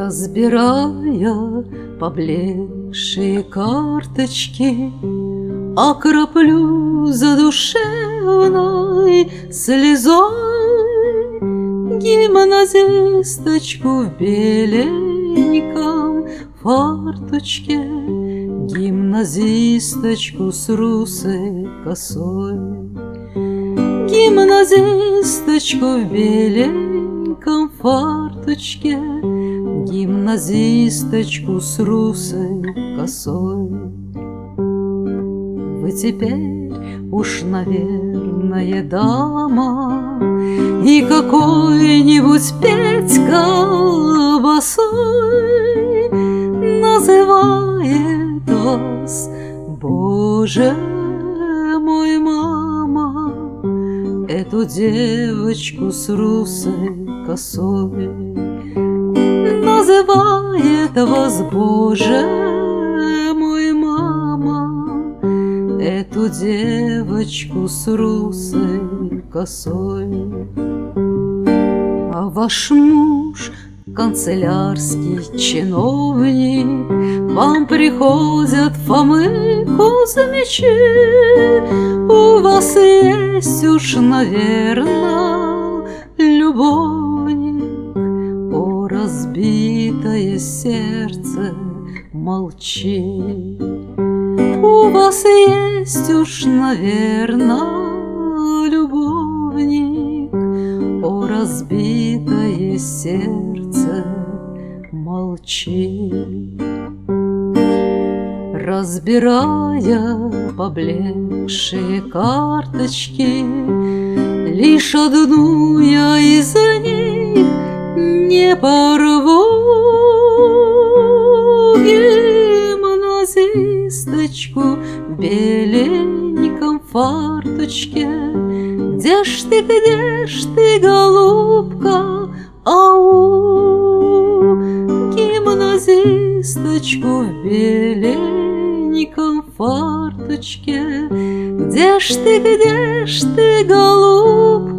Разбирая поблекшие карточки, окроплю задушевной слезой гимназисточку в беленьком фарточке, гимназисточку с русой косой, гимназисточку в беленьком фарточке, гимназисточку с русой косой. Вы теперь уж, наверное, дама, и какой-нибудь Петька босой называет вас, Боже мой, мама, эту девочку с русой косой. Называет вас, Боже мой, мама, эту девочку с русой косой. А ваш муж, канцелярский чиновник, вам приходят Фомы Кузьмичи. У вас есть уж, наверно, любовник. О, разбитое сердце, молчи. У вас есть уж, наверно, любовник. О, разбитое сердце, молчи. Разбирая поблекшие карточки, лишь одну я из них не порву. Гимназисточку в беленьком фарточке, где ж ты, голубка, ау? Гимназисточку в беленьком фарточке, где ж ты, голубка,